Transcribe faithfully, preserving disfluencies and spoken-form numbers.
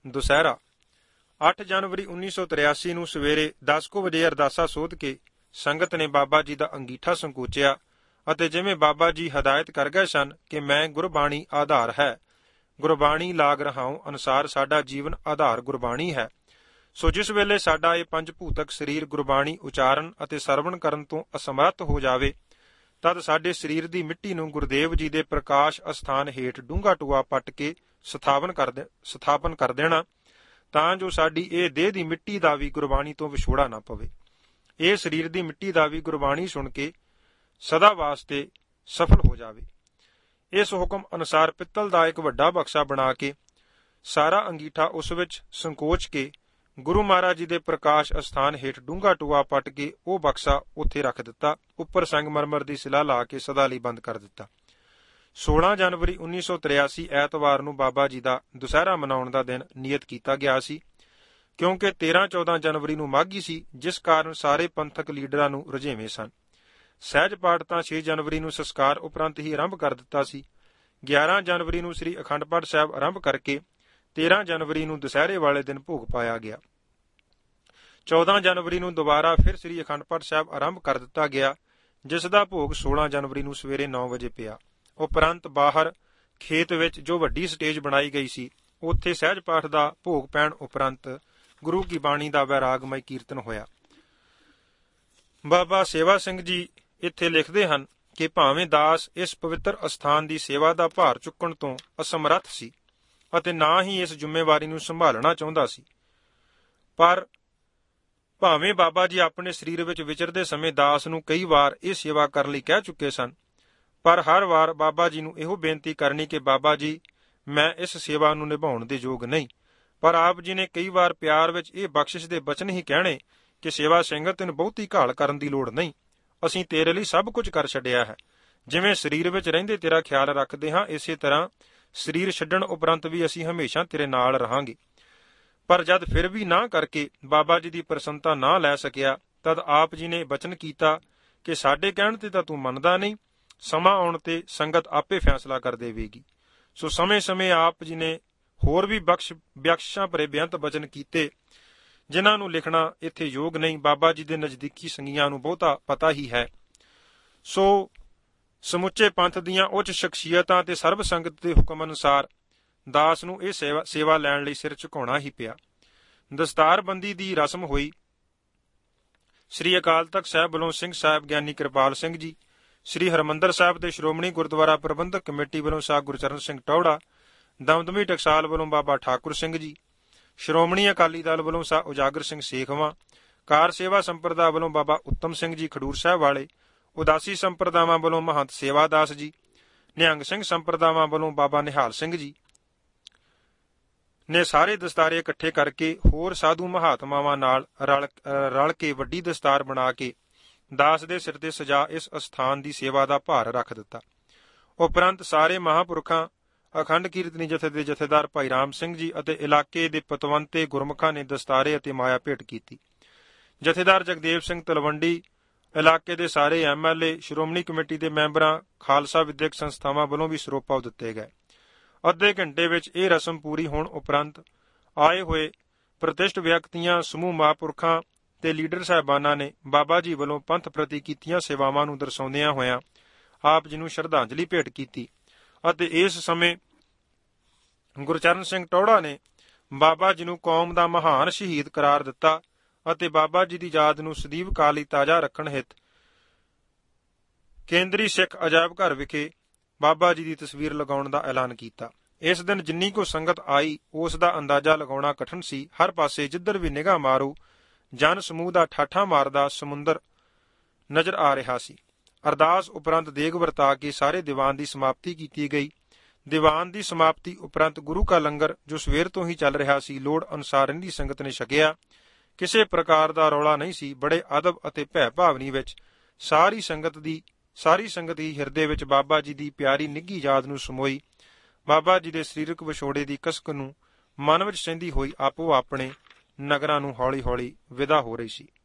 ਦੁਸਹਿਰਾ। ਅੱਠ ਜਨਵਰੀ ਉੱਨੀ ਸੌ ਤਰਿਆਸੀ ਨੂੰ ਸਵੇਰੇ ਦਸ ਕੁ ਵਜੇ ਅਰਦਾਸਾ ਸੋਧ ਕੇ ਸੰਗਤ ਨੇ ਬਾਬਾ ਜੀ ਦਾ ਅੰਗੀਠਾ ਸੰਕੋਚਿਆ ਅਤੇ ਜਿਵੇਂ ਬਾਬਾ ਜੀ ਹਦਾਇਤ ਕਰ ਗਏ ਸਨ ਕਿ ਮੈਂ ਗੁਰਬਾਣੀ ਆਧਾਰ ਹੈ, ਗੁਰਬਾਣੀ ਲਾਗ ਰਹਾਉ ਅਨੁਸਾਰ ਸਾਡਾ ਜੀਵਨ ਆਧਾਰ ਗੁਰਬਾਣੀ ਹੈ, ਸੋ ਜਿਸ ਵੇਲੇ ਸਾਡਾ ਇਹ ਪੰਜ ਭੂਤਕ ਸਰੀਰ ਗੁਰਬਾਣੀ ਉਚਾਰਨ ਅਤੇ ਸਰਵਣ ਕਰਨ ਤੋਂ ਅਸਮਰੱਥ ਹੋ ਜਾਵੇ ਤਦ ਸਾਡੇ ਸਰੀਰ ਦੀ ਮਿੱਟੀ ਨੂੰ ਗੁਰਦੇਵ ਜੀ ਦੇ ਪ੍ਰਕਾਸ਼ ਅਸਥਾਨ ਹੇਠ ਡੂੰਘਾ ਟੂਆ ਪੱਟ ਕੇ ਸਥਾਪਨ ਕਰ ਦੇ ਸਥਾਪਨ ਕਰ ਦੇਣਾ ਤਾਂ ਜੋ ਸਾਡੀ ਇਹ ਦੇਹ ਦੀ ਮਿੱਟੀ ਦਾ ਵੀ ਗੁਰਬਾਣੀ ਤੋਂ ਵਿਛੋੜਾ ਨਾ ਪਵੇ। ਇਹ ਸਰੀਰ ਦੀ ਮਿੱਟੀ ਦਾ ਵੀ ਗੁਰਬਾਣੀ ਸੁਣ ਕੇ ਸਦਾ ਵਾਸਤੇ ਸਫਲ ਹੋ ਜਾਵੇ। ਇਸ ਹੁਕਮ ਅਨੁਸਾਰ ਪਿੱਤਲ ਦਾ ਇੱਕ ਵੱਡਾ ਬਕਸਾ ਬਣਾ ਕੇ ਸਾਰਾ ਅੰਗੀਠਾ ਉਸ ਵਿੱਚ ਸੰਕੋਚ ਕੇ ਗੁਰੂ ਮਹਾਰਾਜ ਜੀ ਦੇ ਪ੍ਰਕਾਸ਼ ਅਸਥਾਨ ਹੇਠ ਡੂੰਘਾ ਟੂਆ ਪੱਟ ਕੇ ਉਹ ਬਕਸਾ ਉੱਥੇ ਰੱਖ ਦਿੱਤਾ। ਉੱਪਰ ਸੰਗਮਰਮਰ ਦੀ ਸਿਲਾ ਲਾ ਕੇ ਸਦਾ ਲਈ ਬੰਦ ਕਰ ਦਿੱਤਾ। ਸੋਲਾਂ ਜਨਵਰੀ ਉੱਨੀ ਸੌ ਤਰਿਆਸੀ ਐਤਵਾਰ ਨੂੰ ਬਾਬਾ ਜੀ ਦਾ ਦੁਸਹਿਰਾ ਮਨਾਉਣ ਦਾ ਦਿਨ ਨਿਯਤ ਕੀਤਾ ਗਿਆ ਸੀ, ਕਿਉਂਕਿ ਤੇਰਾਂ ਚੌਦਾਂ ਜਨਵਰੀ ਨੂੰ ਮਾਘੀ ਸੀ, ਜਿਸ ਕਾਰਨ ਸਾਰੇ ਪੰਥਕ ਲੀਡਰਾਂ ਨੂੰ ਰੁਝੇਵੇਂ ਸਨ। ਸਹਿਜ ਪਾਠ ਤਾਂ ਛੇ ਜਨਵਰੀ ਨੂੰ ਸੰਸਕਾਰ ਉਪਰੰਤ ਹੀ ਆਰੰਭ ਕਰ ਦਿੱਤਾ ਸੀ। ਗਿਆਰਾਂ ਜਨਵਰੀ ਨੂੰ ਸ੍ਰੀ ਅਖੰਡ ਪਾਠ ਸਾਹਿਬ ਆਰੰਭ ਕਰਕੇ ਤੇਰਾਂ ਜਨਵਰੀ ਨੂੰ ਦੁਸਹਿਰੇ ਵਾਲੇ ਦਿਨ ਭੋਗ ਪਾਇਆ ਗਿਆ। ਚੌਦਾਂ ਜਨਵਰੀ ਨੂੰ ਦੁਬਾਰਾ ਫਿਰ ਸ੍ਰੀ ਅਖੰਡ ਪਾਠ ਸਾਹਿਬ ਆਰੰਭ ਕਰ ਦਿੱਤਾ ਗਿਆ, ਜਿਸ ਦਾ ਭੋਗ ਸੋਲਾਂ ਜਨਵਰੀ ਨੂੰ ਸਵੇਰੇ ਨੌ ਵਜੇ ਪਿਆ। ਉਪਰੰਤ ਬਾਹਰ ਖੇਤ ਵਿੱਚ ਜੋ ਵੱਡੀ ਸਟੇਜ ਬਣਾਈ ਗਈ ਸੀ, ਉੱਥੇ ਸਹਿਜ ਪਾਠ ਦਾ ਭੋਗ ਪੈਣ ਉਪਰੰਤ ਗੁਰੂ ਕੀ ਬਾਣੀ ਦਾ ਵੈਰਾਗਮਈ ਕੀਰਤਨ ਹੋਇਆ। ਬਾਬਾ ਸੇਵਾ ਸਿੰਘ ਜੀ ਇੱਥੇ ਲਿਖਦੇ ਹਨ ਕਿ ਭਾਵੇਂ ਦਾਸ ਇਸ ਪਵਿੱਤਰ ਅਸਥਾਨ ਦੀ ਸੇਵਾ ਦਾ ਭਾਰ ਚੁੱਕਣ ਤੋਂ ਅਸਮਰੱਥ ਸੀ ਅਤੇ ਨਾ ਹੀ ਇਸ ਜ਼ਿੰਮੇਵਾਰੀ ਨੂੰ ਸੰਭਾਲਣਾ ਚਾਹੁੰਦਾ ਸੀ, ਪਰ ਭਾਵੇਂ ਬਾਬਾ ਜੀ ਆਪਣੇ ਸਰੀਰ ਵਿੱਚ ਵਿਚਰਦੇ ਸਮੇਂ ਦਾਸ ਨੂੰ ਕਈ ਵਾਰ ਇਹ ਸੇਵਾ ਕਰਨ ਲਈ ਕਹਿ ਚੁੱਕੇ ਸਨ, ਪਰ ਹਰ ਵਾਰ ਬਾਬਾ ਜੀ ਨੂੰ ਇਹੋ ਬੇਨਤੀ ਕਰਨੀ ਕਿ ਬਾਬਾ ਜੀ ਮੈਂ ਇਸ ਸੇਵਾ ਨੂੰ ਨਿਭਾਉਣ ਦੇ ਯੋਗ ਨਹੀਂ। ਪਰ ਆਪ ਜੀ ਨੇ ਕਈ ਵਾਰ ਪਿਆਰ ਵਿੱਚ ਇਹ ਬਖਸ਼ਿਸ਼ ਦੇ ਬਚਨ ਹੀ ਕਹਿਣੇ ਕਿ ਸੇਵਾ ਸਿੰਘਤ ਤੈਨੂੰ ਬਹੁਤੀ ਘਾਲ ਕਰਨ ਦੀ ਲੋੜ ਨਹੀਂ, ਅਸੀਂ ਤੇਰੇ ਲਈ ਸਭ ਕੁਝ ਕਰ ਛੱਡਿਆ ਹੈ। ਜਿਵੇਂ ਸਰੀਰ ਵਿੱਚ ਰਹਿੰਦੇ ਤੇਰਾ ਖਿਆਲ ਰੱਖਦੇ ਹਾਂ, ਇਸੇ ਤਰ੍ਹਾਂ ਸਰੀਰ ਛੱਡਣ ਉਪਰੰਤ ਵੀ ਅਸੀਂ ਹਮੇਸ਼ਾ ਤੇਰੇ ਨਾਲ ਰਹਾਂਗੇ। ਪਰ ਜਦ ਫਿਰ ਵੀ ਨਾ ਕਰਕੇ ਬਾਬਾ ਜੀ ਦੀ ਪ੍ਰਸੰਨਤਾ ਨਾ ਲੈ ਸਕਿਆ, ਤਦ ਆਪ ਜੀ ਨੇ ਬਚਨ ਕੀਤਾ ਕਿ ਸਾਡੇ ਕਹਿਣ ਤੇ ਤਾਂ ਤੂੰ ਮੰਨਦਾ ਨਹੀਂ, ਸਮਾਂ ਆਉਣ ਤੇ ਸੰਗਤ ਆਪੇ ਫੈਸਲਾ ਕਰ ਦੇਵੇਗੀ। ਸੋ ਸਮੇਂ-ਸਮੇਂ ਆਪ ਜੀ ਨੇ ਹੋਰ ਵੀ ਬਖਸ਼ ਬਖਸ਼ਿਸ਼ਾਂ ਭਰੇ ਬੇਅੰਤ ਬਚਨ ਕੀਤੇ, ਜਿਨ੍ਹਾਂ ਨੂੰ ਲਿਖਣਾ ਇੱਥੇ ਯੋਗ ਨਹੀਂ। ਬਾਬਾ ਜੀ ਦੇ ਨਜ਼ਦੀਕੀ ਸੰਗੀਆਂ ਨੂੰ ਬਹੁਤਾ ਪਤਾ ਹੀ ਹੈ। ਸੋ ਸਮੁੱਚੇ ਪੰਥ ਦੀਆਂ ਉੱਚ ਸ਼ਖਸੀਅਤਾਂ ਤੇ ਸਰਬ ਸੰਗਤ ਦੇ ਹੁਕਮ ਅਨੁਸਾਰ ਦਾਸ ਨੂੰ ਇਹ ਸੇਵਾ ਸੇਵਾ ਲੈਣ ਲਈ ਸਿਰ ਝੁਕਾਉਣਾ ਹੀ ਪਿਆ। ਦਸਤਾਰਬੰਦੀ ਦੀ ਰਸਮ ਹੋਈ। ਸ੍ਰੀ ਅਕਾਲ ਤਖਤ ਸਾਹਿਬ ਵੱਲੋਂ ਸਿੰਘ ਸਾਹਿਬ ਗਿਆਨੀ ਕਿਰਪਾਲ ਸਿੰਘ ਜੀ, ਸ੍ਰੀ ਹਰਿਮੰਦਰ ਸਾਹਿਬ ਦੇ ਸ਼੍ਰੋਮਣੀ ਗੁਰਦੁਆਰਾ ਪ੍ਰਬੰਧਕ ਕਮੇਟੀ ਵੱਲੋਂ ਸਾਹ ਗੁਰਚਰਨ ਸਿੰਘ ਟੌੜਾ, ਦਮਦਮੀ ਟਕਸਾਲ ਵੱਲੋਂ ਬਾਬਾ ਠਾਕੁਰ ਸਿੰਘ ਜੀ, ਸ਼੍ਰੋਮਣੀ ਅਕਾਲੀ ਦਲ ਵੱਲੋਂ ਸਾਹ ਉਜਾਗਰ ਸਿੰਘ ਸੇਖਵਾਂ, ਕਾਰ ਸੇਵਾ ਸੰਪਰਦਾ ਵੱਲੋਂ ਬਾਬਾ ਉੱਤਮ ਸਿੰਘ ਜੀ ਖਡੂਰ ਸਾਹਿਬ ਵਾਲੇ, ਉਦਾਸੀ ਸੰਪਰਦਾਵਾਂ ਵੱਲੋਂ ਮਹੰਤ ਸੇਵਾਦਾਸ ਜੀ, ਨਿਹੰਗ ਸਿੰਘ ਸੰਪਰਦਾਵਾਂ ਵੱਲੋਂ ਬਾਬਾ ਨਿਹਾਲ ਸਿੰਘ ਜੀ ਨੇ ਸਾਰੇ ਦਸਤਾਰੇ ਇਕੱਠੇ ਕਰਕੇ ਹੋਰ ਸਾਧੂ ਮਹਾਤਮਾਵਾਂ ਨਾਲ ਰਲ ਰਲ ਕੇ ਵੱਡੀ ਦਸਤਾਰ ਬਣਾ ਕੇ ਦਾਸ ਦੇ ਸਿਰ ਤੇ ਸਜਾ ਇਸ ਅਸਥਾਨ ਦੀ ਸੇਵਾ ਦਾ ਭਾਰ ਰੱਖ ਦਿੱਤਾ। ਉਪਰੰਤ ਸਾਰੇ ਮਹਾਂਪੁਰਖਾਂ, ਅਖੰਡ ਕੀਰਤਨੀ ਜਥੇ ਦੇ ਜਥੇਦਾਰ ਭਾਈ ਰਾਮ ਸਿੰਘ ਜੀ ਅਤੇ ਇਲਾਕੇ ਦੇ ਪਤਵੰਤੇ ਗੁਰਮੁਖਾਂ ਨੇ ਦਸਤਾਰੇ ਅਤੇ ਮਾਇਆ ਭੇਟ ਕੀਤੀ। ਜਥੇਦਾਰ ਜਗਦੇਵ ਸਿੰਘ ਤਲਵੰਡੀ, ਇਲਾਕੇ ਦੇ ਸਾਰੇ M L A, Shiromani committee ਦੇ ਮੈਂਬਰਾਂ, ਖਾਲਸਾ ਵਿਦਿਅਕ ਸੰਸਥਾਵਾਂ ਵੱਲੋਂ ਵੀ ਸਰੋਪਾ ਦਿੱਤੇ ਗਏ। ਅੱਧੇ ਘੰਟੇ ਵਿੱਚ ਇਹ ਰਸਮ ਪੂਰੀ ਹੋਣ ਉਪਰੰਤ ਆਏ ਹੋਏ ਪ੍ਰਤਿਸ਼ਠ ਵਿਅਕਤੀਆਂ, ਸਮੂਹ ਮਹਾਂਪੁਰਖਾਂ ਤੇ ਲੀਡਰ ਸਾਹਿਬਾਨਾਂ ਨੇ ਬਾਬਾ ਜੀ ਵੱਲੋਂ ਪੰਥ ਪ੍ਰਤੀ ਕੀਤੀਆਂ ਸੇਵਾਵਾਂ ਨੂੰ ਦਰਸਾਉਂਦਿਆਂ ਹੋਇਆਂ ਆਪ ਜੀ ਨੂੰ ਸ਼ਰਧਾਂਜਲੀ ਭੇਟ ਕੀਤੀ ਅਤੇ ਇਸ ਸਮੇਂ ਗੁਰਚਰਨ ਸਿੰਘ ਟੌੜਾ ਨੇ ਬਾਬਾ ਜੀ ਨੂੰ ਕੌਮ ਦਾ ਮਹਾਨ ਸ਼ਹੀਦ ਕਰਾਰ ਦਿੱਤਾ ਅਤੇ ਬਾਬਾ ਜੀ ਦੀ ਯਾਦ ਨੂੰ ਸਦੀਵ ਕਾਲ ਲਈ ਤਾਜ਼ਾ ਰੱਖਣ ਹਿੱਤ ਕੇਂਦਰੀ ਸਿੱਖ ਅਜਾਇਬ ਘਰ ਵਿਖੇ ਬਾਬਾ ਜੀ ਦੀ ਤਸਵੀਰ ਲਗਾਉਣ ਦਾ ਐਲਾਨ ਕੀਤਾ। ਇਸ ਦਿਨ ਜਿੰਨੀ ਕੁ ਸੰਗਤ ਆਈ ਉਸ ਦਾ ਅੰਦਾਜ਼ਾ ਲਗਾਉਣਾ ਕਠਿਨ ਸੀ। ਹਰ ਪਾਸੇ ਜਿੱਧਰ ਵੀ ਨਿਗਾਹ ਮਾਰੋ ਜਨ ਸਮੂਹ ਦਾ ਠਾਠਾਂ ਮਾਰਦਾ ਸਮੁੰਦਰ ਨਜ਼ਰ ਆ ਰਿਹਾ ਸੀ। ਅਰਦਾਸ ਉਪਰੰਤ ਦੇਗ ਵਰਤਾ ਕੇ ਸਾਰੇ ਦੀਵਾਨ ਦੀ ਸਮਾਪਤੀ ਕੀਤੀ ਗਈ। ਦੀਵਾਨ ਦੀ ਸਮਾਪਤੀ ਉਪਰੰਤ ਗੁਰੂ ਕਾ ਲੰਗਰ ਜੋ ਸਵੇਰ ਤੋਂ ਹੀ ਚੱਲ ਰਿਹਾ ਸੀ, ਲੋੜ ਅਨੁਸਾਰ ਰਹਿੰਦੀ ਸੰਗਤ ਨੇ ਛਕਿਆ। ਕਿਸੇ ਪ੍ਰਕਾਰ ਦਾ ਰੌਲਾ ਨਹੀਂ ਸੀ। ਬੜੇ ਅਦਬ ਅਤੇ ਭੈ ਭਾਵਨੀ ਵਿੱਚ ਸਾਰੀ ਸੰਗਤ ਦੀ ਸਾਰੀ ਸੰਗਤ ਹੀ ਹਿਰਦੇ ਵਿੱਚ ਬਾਬਾ ਜੀ ਦੀ ਪਿਆਰੀ ਨਿੱਘੀ ਯਾਦ ਨੂੰ ਸਮੋਈ। ਬਾਬਾ ਜੀ ਦੇ ਸਰੀਰਕ ਵਿਛੋੜੇ ਦੀ ਕਸਕ ਨੂੰ ਮਨ ਵਿੱਚ ਸਹਿੰਦੀ ਹੋਈ ਆਪੋ ਆਪਣੇ ਨਗਰਾਂ ਨੂੰ ਹੌਲੀ ਹੌਲੀ ਵਿਦਾ ਹੋ ਰਹੀ ਸੀ।